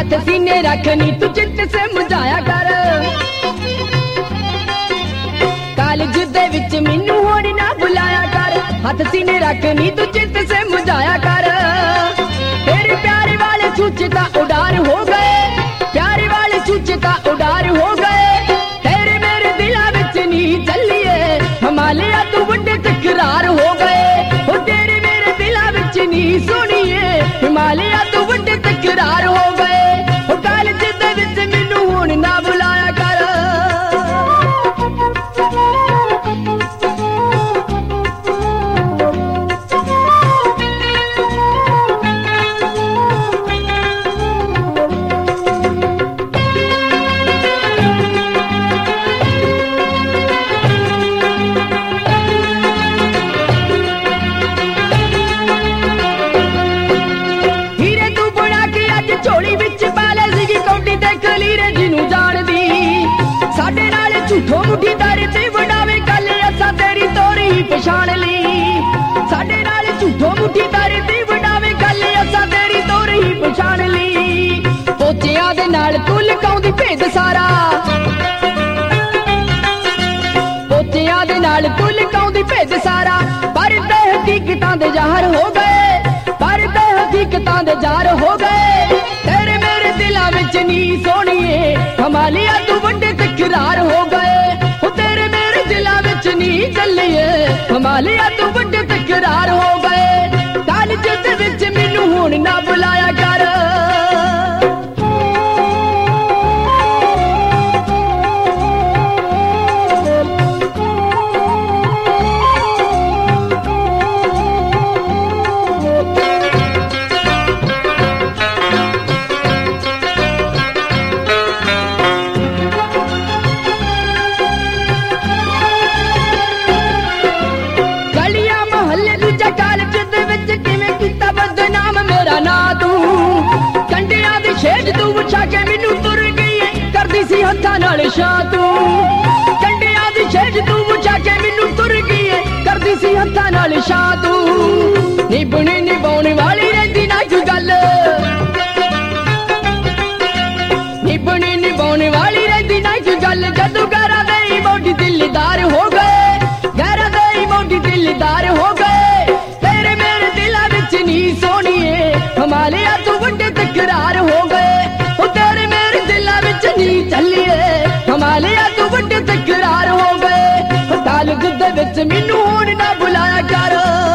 हथ सीने रखनी तू चित से मुझाया कर कालज दे विच मैनू होण ना बुलाया कर हथ सीने रखनी तू चित से मुझाया कर तेरे प्यारे वाले छूचे ता उडार हो गए प्यारे वाले छूचे ता उडार हो गए तेरे मेरे दिला विच नी चलिए हिमालया तू वड्डे तकरार हो गए ओ तेरे मेरे दिला विच नी सुनिए हिमालया तू वड्डे तकरार हो गए ओ कालज दे विच मैनू हुण ना बुलाया कर झूठो मुठी दर ते वडावे गल असा तेरी तोरी पछाण ली साडे नाल झूठो मुठी दर ते वडावे गल असा तेरी तोरी पछाण ली पोचियां दे नाल तू लकाउंदी भेद सारा पोचियां दे नाल तू लकाउंदी भेद सारा पर ते हकीकतां दे ज़ाहर हो गए पर ते हकीकतां दे ज़ाहर हो गए तेरे मेरे दिलां विच नी सोहणीए हिमालया तू वड्डे तकरार हो गए तेरे मेरे दिलां विच नी चलिए हिमालया तू वड्डे तकरार हो गए कालज दे विच मैनू हुण ना बुलाया कर हत्थां नाल शाह तू कंडियां दी छेज तू बुझा के मैनू तुर गई करदी सी हत्थां नाल शाह तू निभणी निभाउण वाली रहिंदी ना कोई गल निभणी निभाउण वाली रहिंदी ना कोई गल जदों गैरां दे मोढी दिलदार हो गए गैरां दे मोढी दिलदार हो गए तेरे मेरे दिलां विच नी सोहणीए हिमालया तू वड्डे तकरार हो गए ओ तेरे मेरे दिलां विच नी चलिए हिमालया तू वड्डे तकरार हो गए कालज दे विच मैनू हुण ना बुलाया कर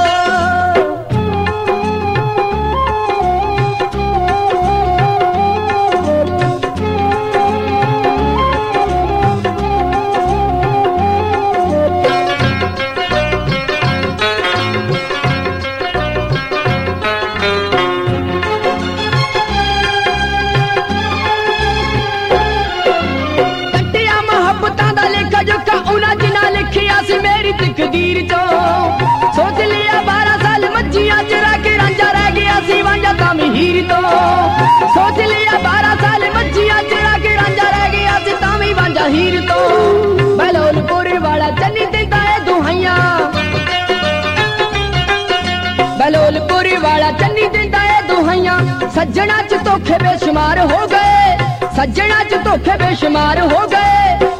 तकदीर तो सोच लिया 12 साल मज्जियां चरा के रांझा रह गया सी वांझा तामी हीर तो सोच लिया 12 साल मज्जियां चरा के रांझा रह गया सी तामी वांझा हीर तो बलोलपुर वाला चन्नी देता है दुहाइयां बलोलपुर वाला चन्नी देता है दुहाइयां सज्जना च धोखे बेशुमार हो गए सज्जना च धोखे बेशुमार हो गए